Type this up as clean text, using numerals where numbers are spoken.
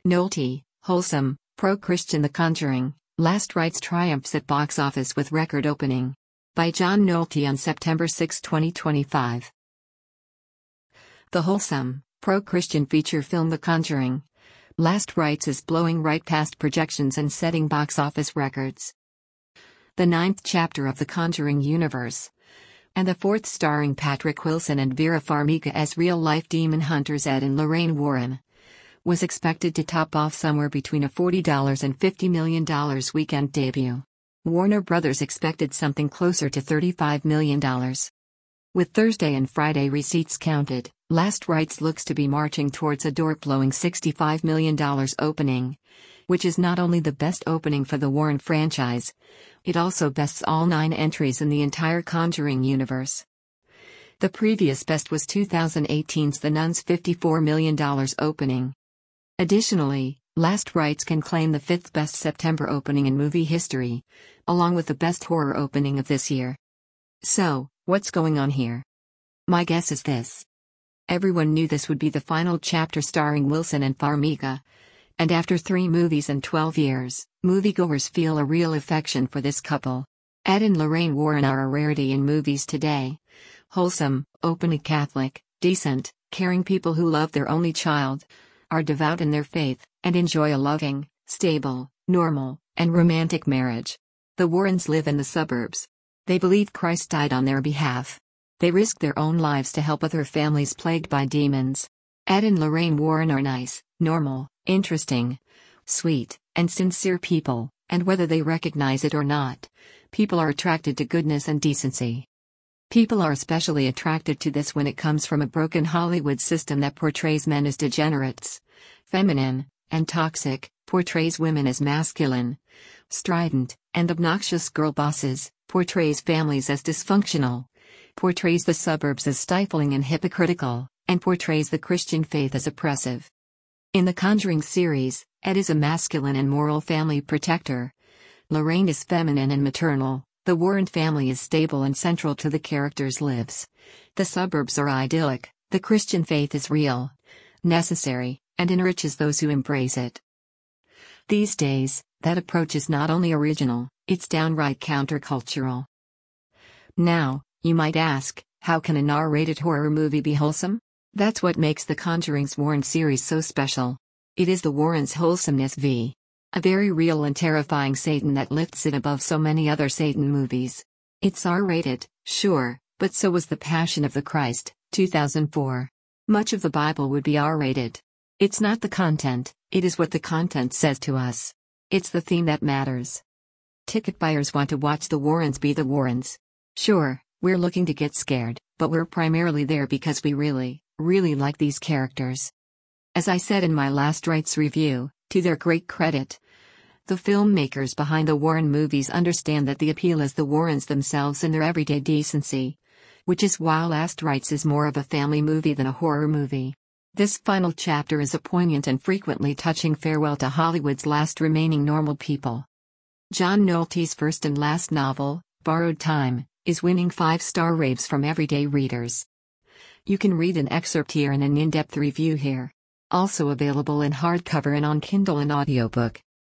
Nolte, wholesome, pro-Christian. The Conjuring, Last Rites triumphs at box office with record opening. By John Nolte on September 6, 2025. The wholesome, pro-Christian feature film The Conjuring, Last Rites is blowing right past projections and setting box office records. The ninth chapter of The Conjuring universe, and the fourth starring Patrick Wilson and Vera Farmiga as real-life demon hunters Ed and Lorraine Warren, was expected to top off somewhere between a $40 and $50 million weekend debut. Warner Brothers expected something closer to $35 million. With Thursday and Friday receipts counted, Last Rites looks to be marching towards a door-blowing $65 million opening, which is not only the best opening for the Warren franchise, it also bests all 9 entries in the entire Conjuring universe. The previous best was 2018's The Nun's $54 million opening. Additionally, Last Rites can claim the 5th best September opening in movie history, along with the best horror opening of this year. So, what's going on here? My guess is this. Everyone knew this would be the final chapter starring Wilson and Farmiga, and after 3 movies and 12 years, moviegoers feel a real affection for this couple. Ed and Lorraine Warren are a rarity in movies today. Wholesome, openly Catholic, decent, caring people who love their only child, are devout in their faith, and enjoy a loving, stable, normal, and romantic marriage. The Warrens live in the suburbs. They believe Christ died on their behalf. They risk their own lives to help other families plagued by demons. Ed and Lorraine Warren are nice, normal, interesting, sweet, and sincere people, and whether they recognize it or not, people are attracted to goodness and decency. People are especially attracted to this when it comes from a broken Hollywood system that portrays men as degenerates, feminine, and toxic, portrays women as masculine, strident, and obnoxious girl bosses, portrays families as dysfunctional, portrays the suburbs as stifling and hypocritical, and portrays the Christian faith as oppressive. In the Conjuring series, Ed is a masculine and moral family protector. Lorraine is feminine and maternal. The Warren family is stable and central to the characters' lives. The suburbs are idyllic. The Christian faith is real, necessary, and enriches those who embrace it. These days, that approach is not only original, it's downright countercultural. Now, you might ask, how can an R-rated horror movie be wholesome? That's what makes The Conjuring's Warren series so special. It is the Warrens' wholesomeness v. a very real and terrifying Satan that lifts it above so many other Satan movies. It's R-rated, sure, but so was The Passion of the Christ, 2004. Much of the Bible would be R-rated. It's not the content, it is what the content says to us. It's the theme that matters. Ticket buyers want to watch the Warrens be the Warrens. Sure, we're looking to get scared, but we're primarily there because we really like these characters. As I said in my Last Rites review, to their great credit, the filmmakers behind the Warren movies understand that the appeal is the Warrens themselves and their everyday decency, which is why Last Rites is more of a family movie than a horror movie. This final chapter is a poignant and frequently touching farewell to Hollywood's last remaining normal people. John Nolte's first and last novel, Borrowed Time, is winning 5-star raves from everyday readers. You can read an excerpt here and an in-depth review here. Also available in hardcover and on Kindle and audiobook.